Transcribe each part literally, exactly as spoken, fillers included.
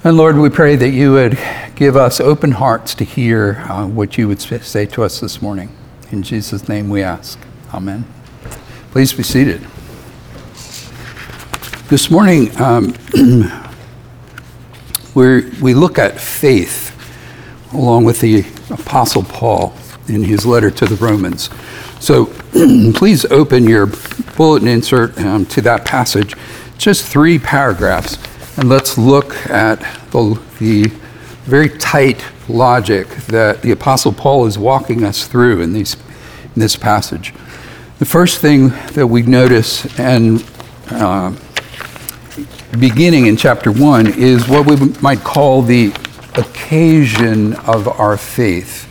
And Lord, we pray that you would give us open hearts to hear uh, what you would say to us this morning. In Jesus' name we ask. Amen. Please be seated. This morning, um, we're, we look at faith along with the Apostle Paul in his letter to the Romans. So please open your bulletin insert um, to that passage, just three paragraphs. And let's look at the, the very tight logic that the Apostle Paul is walking us through in, these, in this passage. The first thing that we notice, and uh, beginning in chapter one, is what we might call the occasion of our faith.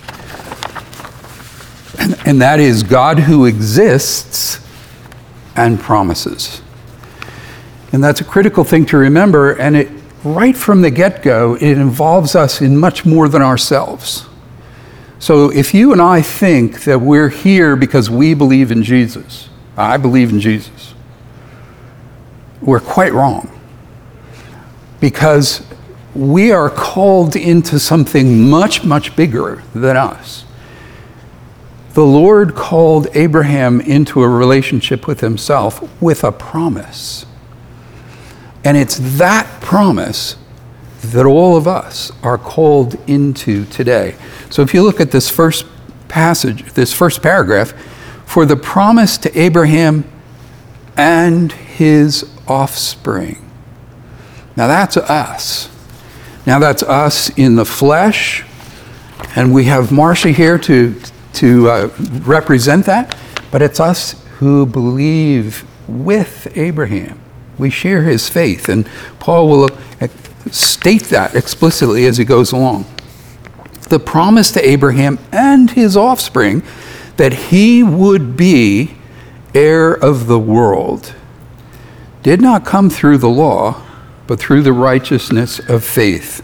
And, and that is God who exists and promises. And that's a critical thing to remember, and it right from the get-go, it involves us in much more than ourselves. So if you and I think that we're here because we believe in Jesus, I believe in Jesus, we're quite wrong. Because we are called into something much, much bigger than us. The Lord called Abraham into a relationship with himself with a promise. And it's that promise that all of us are called into today. So if you look at this first passage, this first paragraph, for the promise to Abraham and his offspring. Now that's us. Now that's us in the flesh, and we have Marcia here to, to uh, represent that, but it's us who believe with Abraham. We share his faith, and Paul will state that explicitly as he goes along. The promise to Abraham and his offspring that he would be heir of the world did not come through the law, but through the righteousness of faith.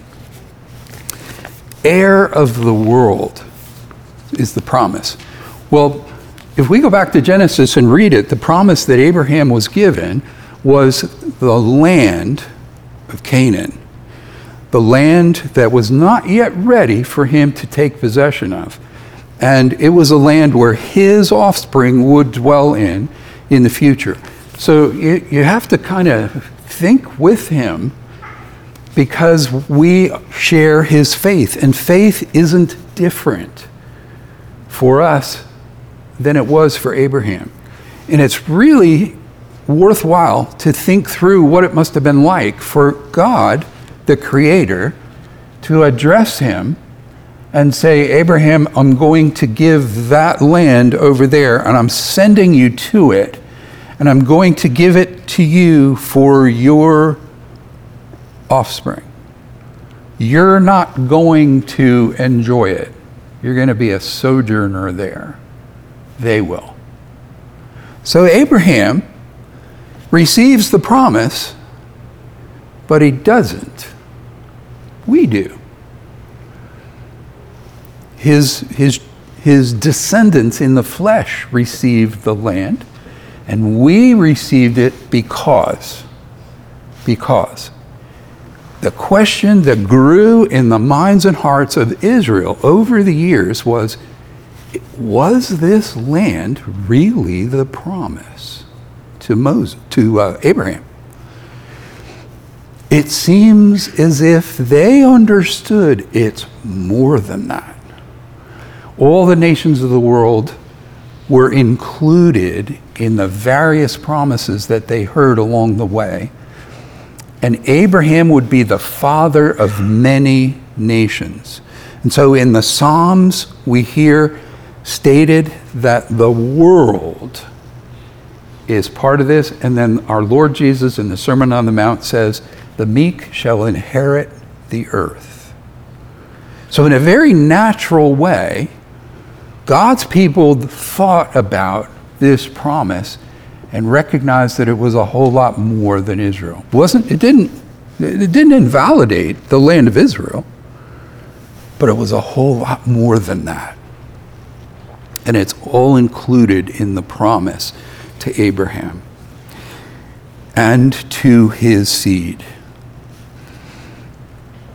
Heir of the world is the promise. Well, if we go back to Genesis and read it, the promise that Abraham was given was the land of Canaan, the land that was not yet ready for him to take possession of. And it was a land where his offspring would dwell in in the future. So you, you have to kind of think with him, because we share his faith, and faith isn't different for us than it was for Abraham. And it's really worthwhile to think through what it must have been like for God, the Creator, to address him and say, Abraham, I'm going to give that land over there, and I'm sending you to it, and I'm going to give it to you for your offspring. You're not going to enjoy it. You're going to be a sojourner there. They will. So Abraham receives the promise, but he doesn't. We do. His, his, his descendants in the flesh received the land, and we received it because, because the question that grew in the minds and hearts of Israel over the years was, was this land really the promise to Moses, to uh, Abraham? It seems as if they understood it's more than that. All the nations of the world were included in the various promises that they heard along the way. And Abraham would be the father of many nations. And so in the Psalms, we hear stated that the world is part of this. And then our Lord Jesus in the Sermon on the Mount says, the meek shall inherit the earth. So in a very natural way, God's people thought about this promise and recognized that it was a whole lot more than Israel. It wasn't, it didn't, it didn't invalidate the land of Israel, but it was a whole lot more than that. And it's all included in the promise to Abraham and to his seed.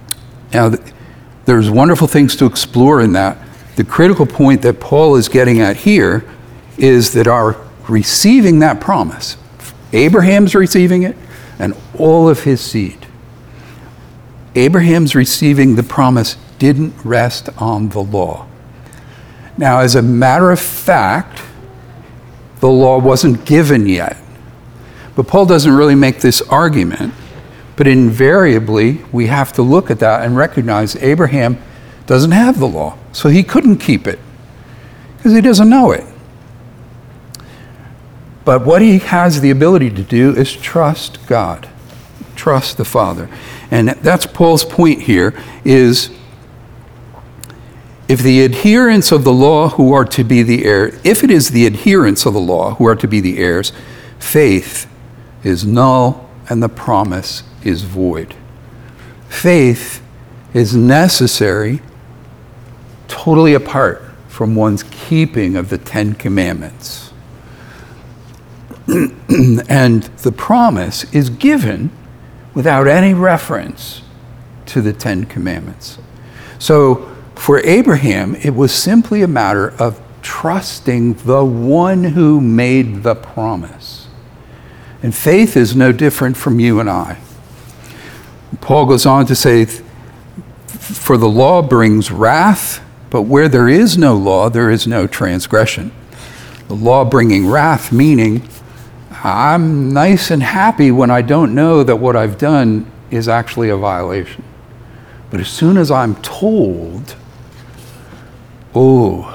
Now, th- there's wonderful things to explore in that. The critical point that Paul is getting at here is that our receiving that promise, Abraham's receiving it, and all of his seed. Abraham's receiving the promise didn't rest on the law. Now, as a matter of fact, the law wasn't given yet. But Paul doesn't really make this argument. But invariably, we have to look at that and recognize Abraham doesn't have the law, so he couldn't keep it because he doesn't know it. But what he has the ability to do is trust God, trust the Father. And that's Paul's point here is if the adherents of the law who are to be the heirs, if it is the adherents of the law who are to be the heirs, faith is null and the promise is void. Faith is necessary totally apart from one's keeping of the Ten Commandments. And the promise is given without any reference to the Ten Commandments. So for Abraham, it was simply a matter of trusting the one who made the promise. And faith is no different from you and I. Paul goes on to say, for the law brings wrath, but where there is no law, there is no transgression. The law bringing wrath, meaning I'm nice and happy when I don't know that what I've done is actually a violation. But as soon as I'm told, oh,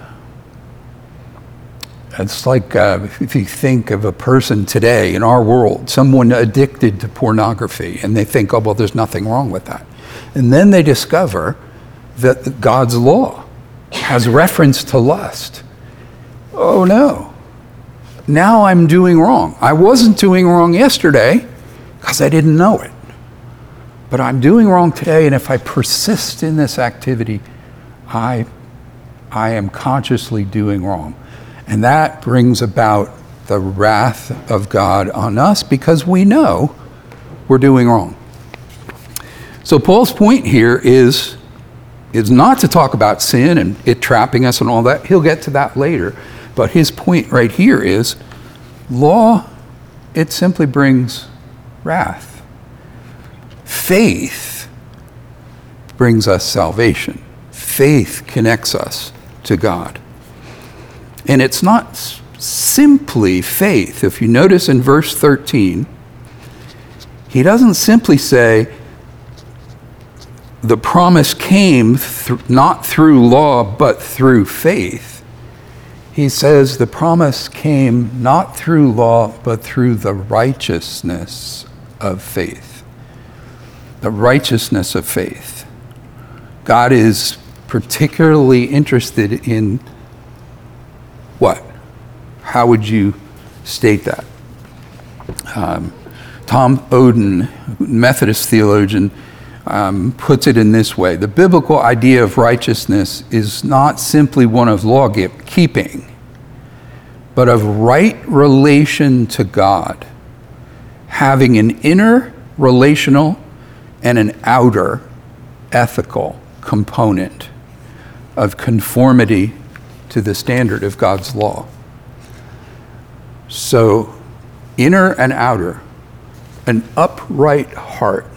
it's like uh, if you think of a person today in our world, someone addicted to pornography, and they think, oh, well, there's nothing wrong with that. And then they discover that God's law has reference to lust. Oh, no. Now I'm doing wrong. I wasn't doing wrong yesterday because I didn't know it. But I'm doing wrong today, and if I persist in this activity, I, I am consciously doing wrong. And that brings about the wrath of God on us because we know we're doing wrong. So Paul's point here is, is not to talk about sin and it trapping us and all that. He'll get to that later. But his point right here is law, it simply brings wrath. Faith brings us salvation. Faith connects us to God. And it's not s- simply faith. If you notice in verse thirteen, he doesn't simply say the promise came th- not through law but through faith. He says the promise came not through law but through the righteousness of faith. The righteousness of faith. God is particularly interested in what? How would you state that? Um, Tom Oden, Methodist theologian, um, puts it in this way. The biblical idea of righteousness is not simply one of law keeping, but of right relation to God, having an inner relational and an outer ethical component of conformity to the standard of God's law. So, inner and outer, an upright heart,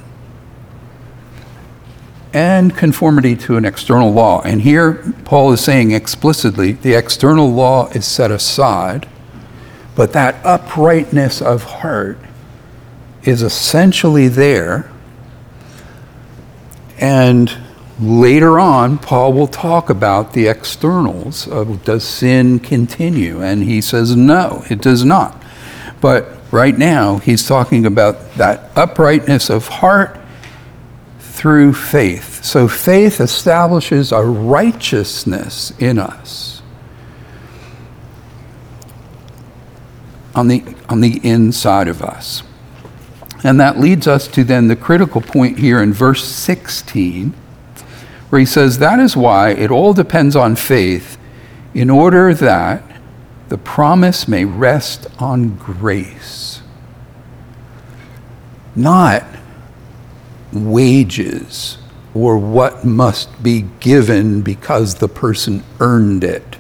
and conformity to an external law. And here, Paul is saying explicitly, the external law is set aside, but that uprightness of heart is essentially there. And later on, Paul will talk about the externals of does sin continue? And he says, no, it does not. But right now, he's talking about that uprightness of heart through faith. So faith establishes a righteousness in us on the, on the inside of us. And that leads us to then the critical point here in verse sixteen, where he says, that is why it all depends on faith, in order that the promise may rest on grace, not wages or what must be given because the person earned it.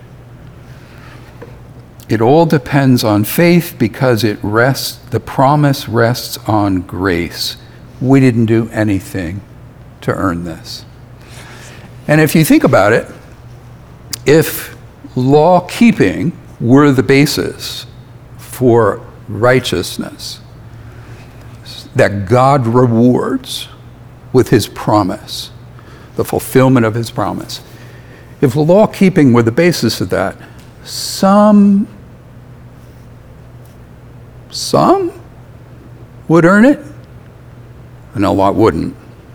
It all depends on faith because it rests, the promise rests on grace. We didn't do anything to earn this. And if you think about it, if law keeping were the basis for righteousness that God rewards with his promise, the fulfillment of his promise, if law keeping were the basis of that, some some would earn it and a lot wouldn't.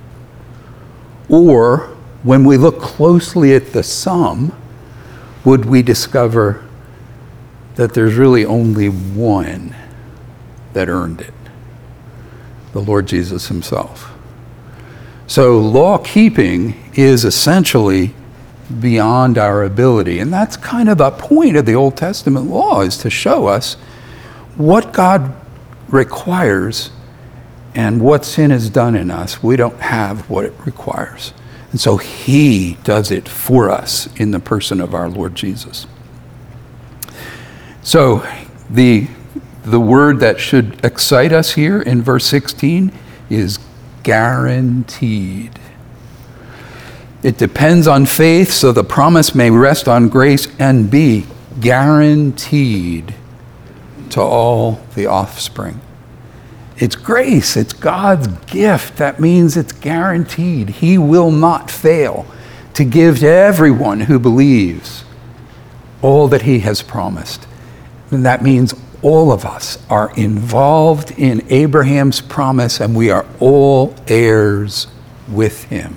Or when we look closely at the sum, would we discover that there's really only one that earned it? The Lord Jesus himself. So law keeping is essentially beyond our ability. And that's kind of the point of the Old Testament law, is to show us what God requires and what sin has done in us. We don't have what it requires. And so he does it for us in the person of our Lord Jesus. So the, the word that should excite us here in verse sixteen is guaranteed. It depends on faith, so the promise may rest on grace and be guaranteed to all the offspring. It's grace, it's God's gift. That means it's guaranteed. He will not fail to give to everyone who believes all that he has promised. And that means all of us are involved in Abraham's promise, and we are all heirs with him.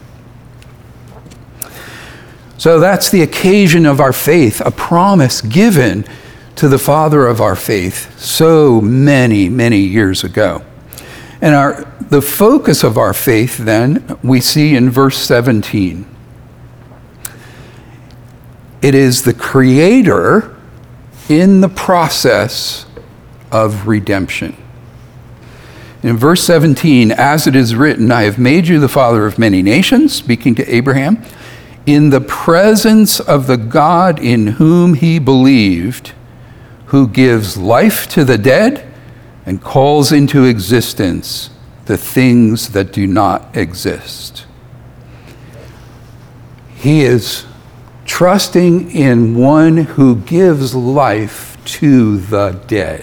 So that's the occasion of our faith, a promise given to the father of our faith so many, many years ago. And our the focus of our faith then we see in verse seventeen. It is the Creator in the process of redemption. In verse seventeen, as it is written, I have made you the father of many nations, speaking to Abraham, in the presence of the God in whom he believed, who gives life to the dead and calls into existence the things that do not exist. He is trusting in one who gives life to the dead.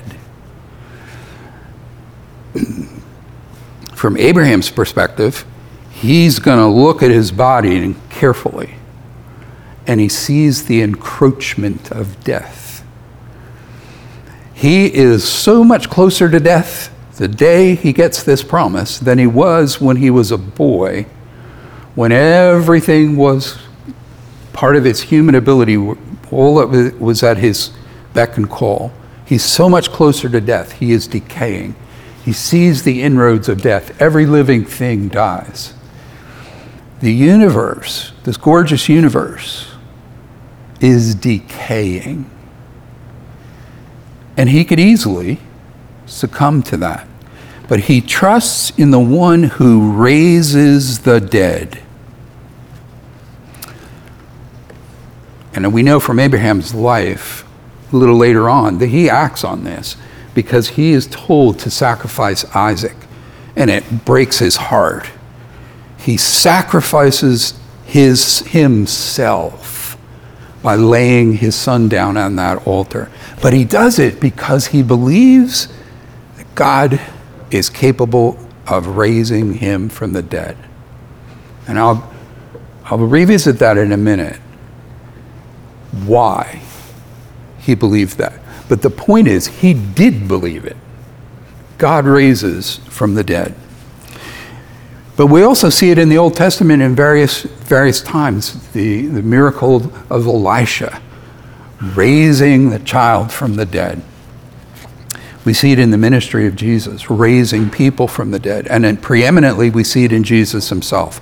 From Abraham's perspective, he's going to look at his body carefully, and he sees the encroachment of death. He is so much closer to death the day he gets this promise than he was when he was a boy, when everything was part of his human ability, all of it was at his beck and call. He's so much closer to death. He is decaying. He sees the inroads of death. Every living thing dies. The universe, this gorgeous universe, is decaying. And he could easily succumb to that. But he trusts in the one who raises the dead. And we know from Abraham's life, a little later on, that he acts on this because he is told to sacrifice Isaac, and it breaks his heart. He sacrifices his himself by laying his son down on that altar. But he does it because he believes that God is capable of raising him from the dead. And I'll, I'll revisit that in a minute, why he believed that. But the point is, he did believe it. God raises from the dead. But we also see it in the Old Testament in various various times. The, the miracle of Elisha, raising the child from the dead. We see it in the ministry of Jesus, raising people from the dead. And then preeminently, we see it in Jesus himself,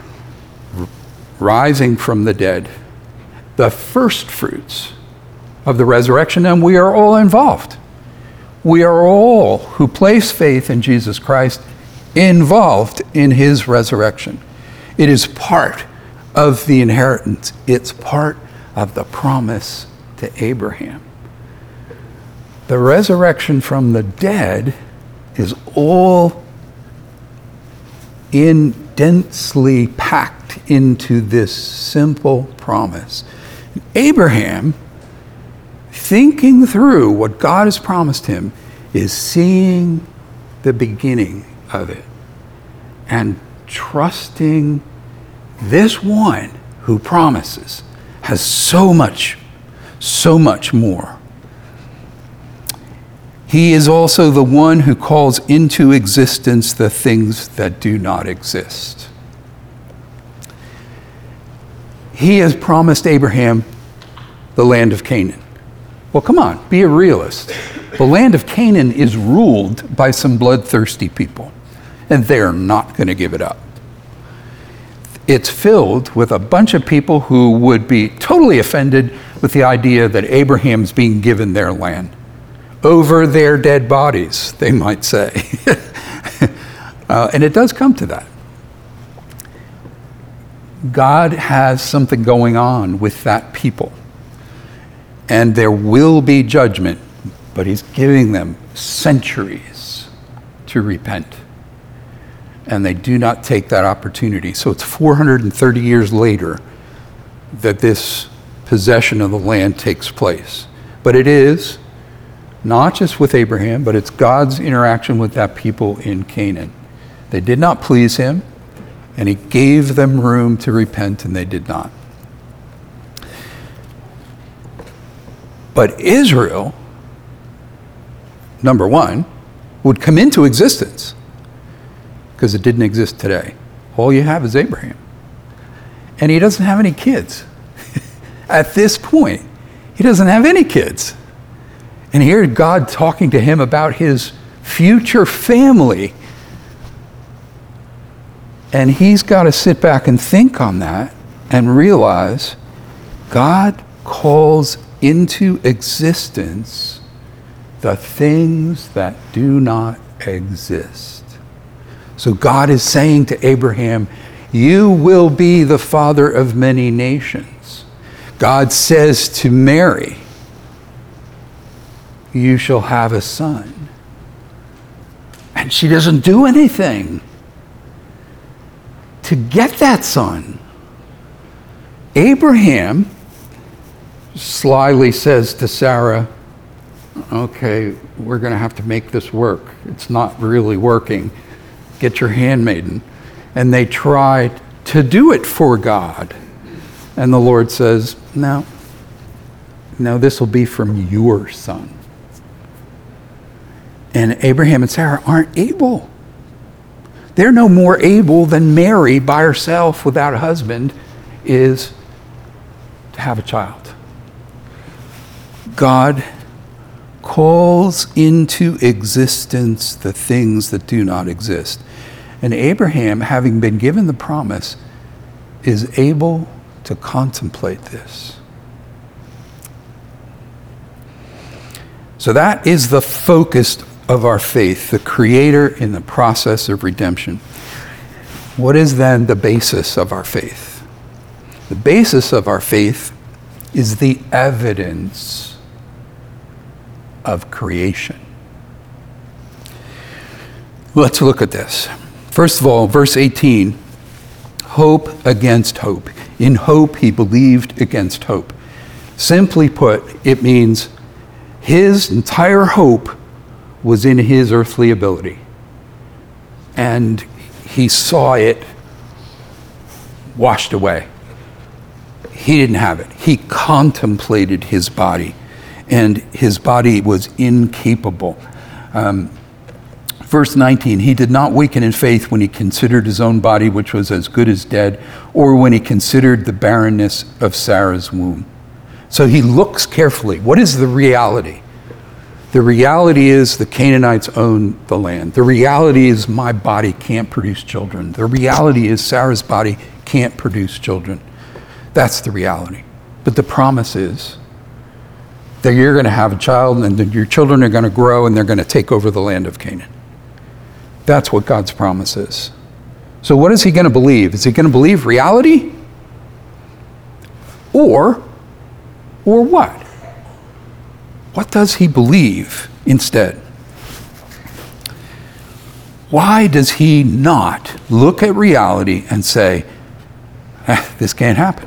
rising from the dead. The first fruits of the resurrection, and we are all involved. We are all who place faith in Jesus Christ involved in his resurrection. It is part of the inheritance. It's part of the promise to Abraham. The resurrection from the dead is all in densely packed into this simple promise. Abraham, thinking through what God has promised him, is seeing the beginning of it and trusting this one who promises has so much, so much more. He is also the one who calls into existence the things that do not exist. He has promised Abraham the land of Canaan. Well, come on, be a realist. The land of Canaan is ruled by some bloodthirsty people, and they're not going to give it up. It's filled with a bunch of people who would be totally offended with the idea that Abraham's being given their land. Over their dead bodies, they might say. uh, and it does come to that. God has something going on with that people. And there will be judgment, but he's giving them centuries to repent. And they do not take that opportunity. So it's four hundred thirty years later that this possession of the land takes place. But it is not just with Abraham, but it's God's interaction with that people in Canaan. They did not please him, and he gave them room to repent, and they did not. But Israel, number one, would come into existence because it didn't exist today. All you have is Abraham. And he doesn't have any kids. At this point, he doesn't have any kids. And here God talking to him about his future family. And he's got to sit back and think on that and realize God calls into existence the things that do not exist. So God is saying to Abraham, you will be the father of many nations. God says to Mary, you shall have a son. And she doesn't do anything to get that son. Abraham slyly says to Sarah, okay, we're going to have to make this work. It's not really working. Get your handmaiden. And they try to do it for God. And the Lord says, no, no, this will be from your son. And Abraham and Sarah aren't able. They're no more able than Mary by herself without a husband is to have a child. God calls into existence the things that do not exist. And Abraham, having been given the promise, is able to contemplate this. So that is the focus of our faith, the Creator in the process of redemption. What is then the basis of our faith? The basis of our faith is the evidence of creation. Let's look at this. First of all, verse eighteen, hope against hope. In hope he believed against hope. Simply put, it means his entire hope was in his earthly ability. And he saw it washed away. He didn't have it. He contemplated his body, and his body was incapable. Um, verse nineteen, he did not weaken in faith when he considered his own body, which was as good as dead, or when he considered the barrenness of Sarah's womb. So he looks carefully. What is the reality? The reality is the Canaanites own the land. The reality is my body can't produce children. The reality is Sarah's body can't produce children. That's the reality. But the promise is that you're going to have a child, and that your children are going to grow, and they're going to take over the land of Canaan. That's what God's promise is. So what is he going to believe? Is he going to believe reality? Or, or what? What does he believe instead? Why does he not look at reality and say, eh, this can't happen?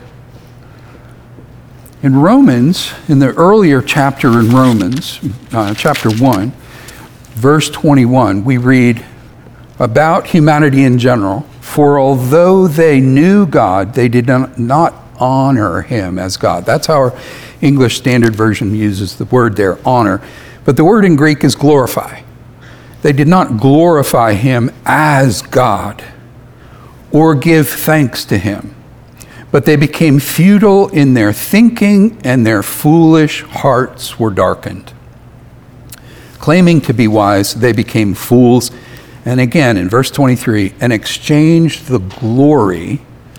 In Romans, in the earlier chapter in Romans, uh, chapter one, verse twenty-one, we read about humanity in general. For although they knew God, they did not honor him as God. That's how our English Standard Version uses the word there, honor. But the word in Greek is glorify. They did not glorify him as God or give thanks to him, but they became futile in their thinking, and their foolish hearts were darkened. Claiming to be wise, they became fools. And again, in verse twenty-three, and exchanged the glory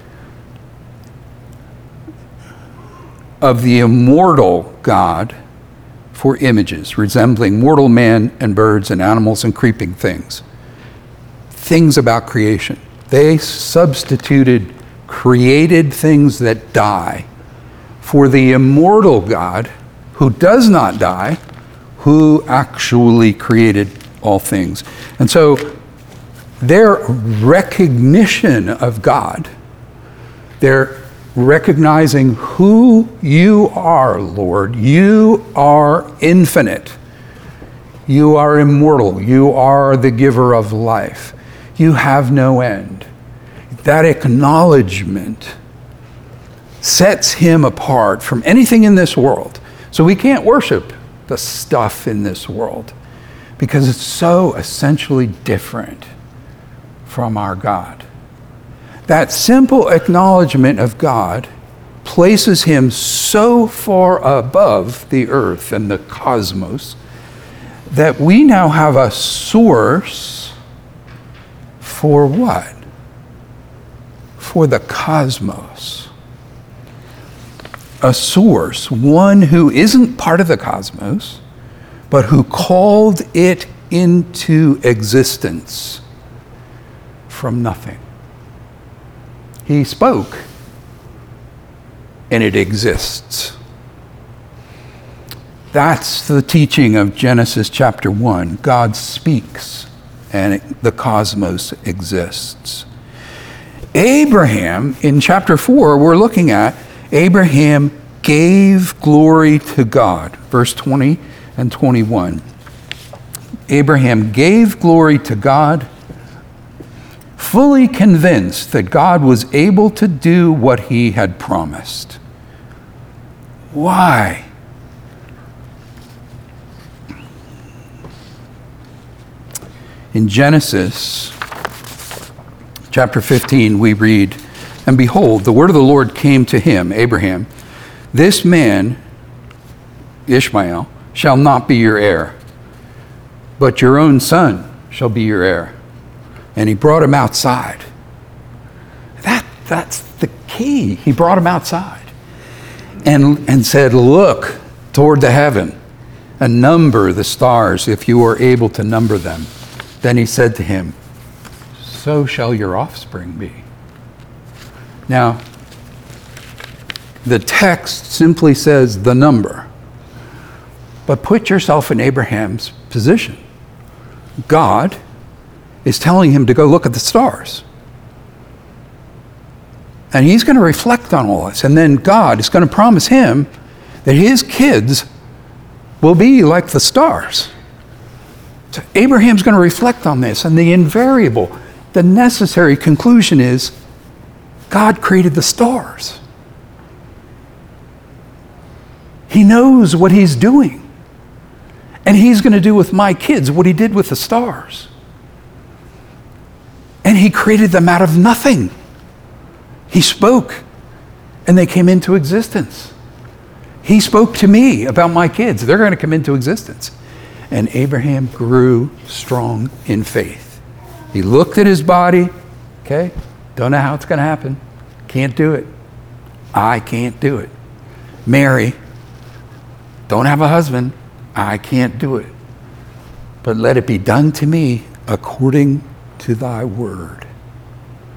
of the immortal God for images, resembling mortal man and birds and animals and creeping things. Things about creation. They substituted created things that die for the immortal God who does not die, who actually created all things. And so their recognition of God, their recognizing who you are, Lord. You are infinite. You are immortal. You are the giver of life. You have no end. That acknowledgement sets him apart from anything in this world. So we can't worship the stuff in this world because it's so essentially different from our God. That simple acknowledgement of God places him so far above the earth and the cosmos that we now have a source for what? For the cosmos. A source, one who isn't part of the cosmos, but who called it into existence from nothing. He spoke, and it exists. That's the teaching of Genesis chapter one. God speaks, and it, the cosmos exists. Abraham, in chapter four, we're looking at, Abraham gave glory to God. Verse twenty and twenty-one. Abraham gave glory to God, fully convinced that God was able to do what he had promised. Why? In Genesis chapter fifteen, we read, and behold, the word of the Lord came to him, Abraham, this man, Ishmael, shall not be your heir, but your own son shall be your heir. And he brought him outside. That, that's the key. He brought him outside and, and said, look toward the heaven and number the stars if you are able to number them. Then he said to him, so shall your offspring be. Now, the text simply says the number. But put yourself in Abraham's position. God is telling him to go look at the stars. And he's going to reflect on all this. And then God is going to promise him that his kids will be like the stars. So Abraham's going to reflect on this. And the invariable, the necessary conclusion is God created the stars. He knows what he's doing. And he's going to do with my kids what he did with the stars. And he created them out of nothing. He spoke, and they came into existence. He spoke to me about my kids. They're going to come into existence. And Abraham grew strong in faith. He looked at his body. Okay, don't know how it's going to happen. Can't do it. I can't do it. Mary, don't have a husband. I can't do it. But let it be done to me according to thy word.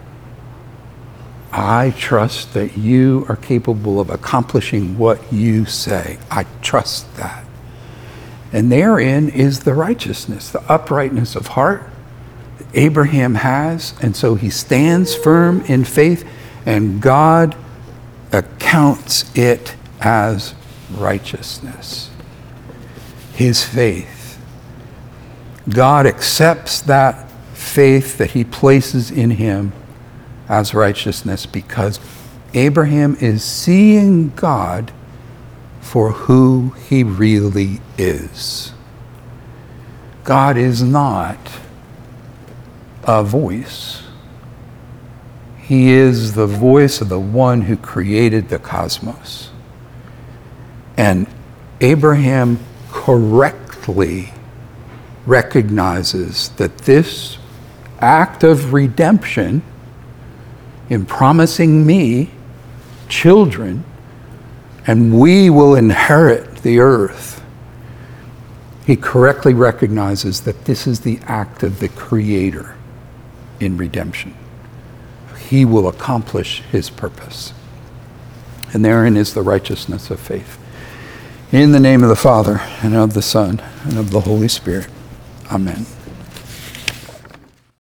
I trust that you are capable of accomplishing what you say. I trust that. And therein is the righteousness, the uprightness of heart that Abraham has. And so he stands firm in faith, and God accounts it as righteousness. His faith. God accepts that faith that he places in him as righteousness because Abraham is seeing God for who he really is. God is not a voice. He is the voice of the one who created the cosmos. And Abraham correctly recognizes that this act of redemption in promising me children, and we will inherit the earth, he correctly recognizes that this is the act of the Creator in redemption. He will accomplish his purpose. And therein is the righteousness of faith. In the name of the Father, and of the Son, and of the Holy Spirit. Amen.